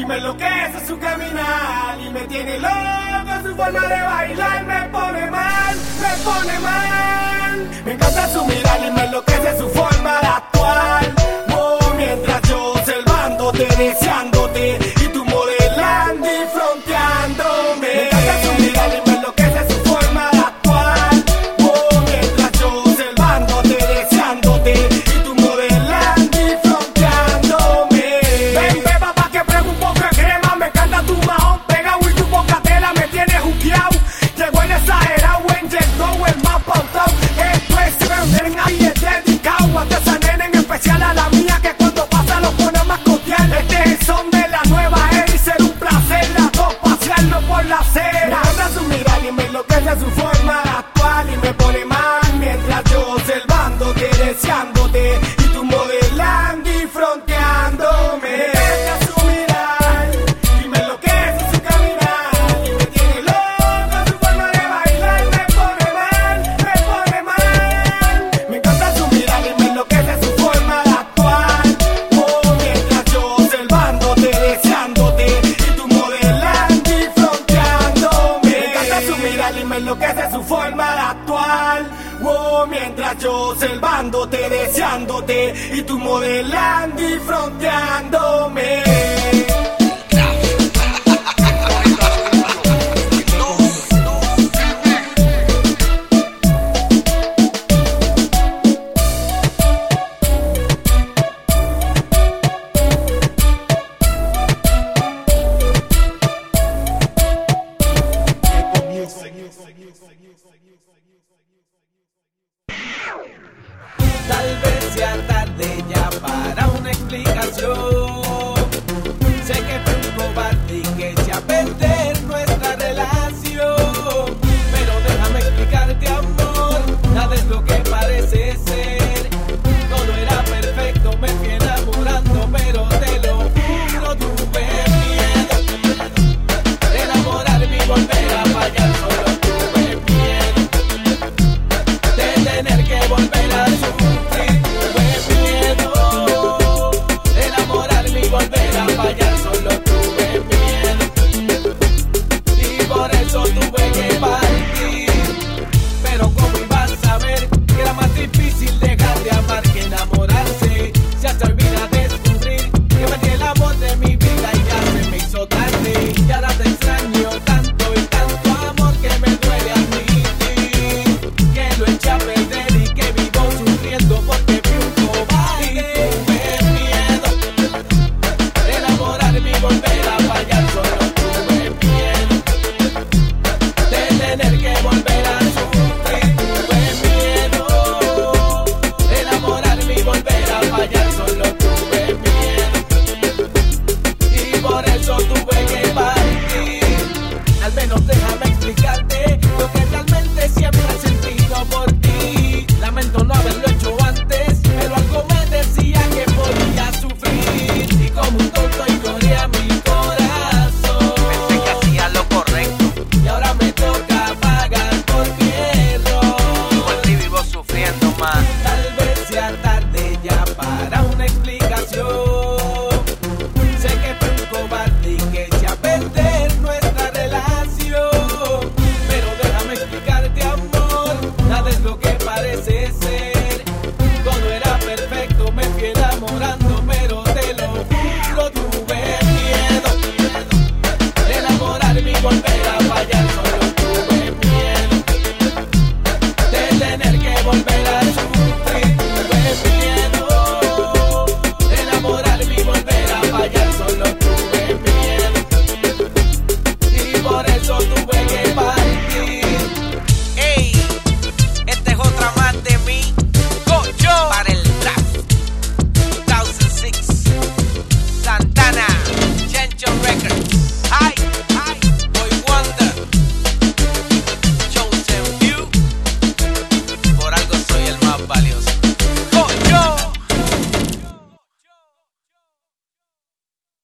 me enloquece su caminar y me tiene loco su forma de bailar. Me pone mal, me pone mal. Me encanta su mirar y me enloquece su forma de actuar. Oh, mientras yo observándote, deseándote y tú modelando y fronteándome. Me encanta su mirar y me enloquece su forma de actuar. Oh, mientras yo observándote, deseándote y tú modelando y fronteándome. Ven, beba, pa' que pruebe un poco de crema. Me encanta tu mahón pegado y tu poca tela me tiene juqueado. Llegó el exagerado, en llegó el más pautado. Esto es ven ahí es dedicado a esa nena, en especial a la mía, que cuando pasa lo pone a mascotear. Este es el son de la nueva era y ser un placer las dos pasearlo por la acera. Me encanta su mirar y me enloquece su forma de actuar y me pone mal mientras yo observándote, deseándote y tú modelando y fronteándome. Me encanta su mirar y me enloquece su caminar y me tiene loco su forma de bailar. Me pone mal, me pone mal. Me encanta su mirar y me enloquece su forma de actuar. Oh, mientras yo observándote, deseándote y tú modelando y fronteándome. Me encanta su mirar y me enloquece su forma de actuar. Oh, mientras yo observándote, deseándote y tú modelando y fronteándome.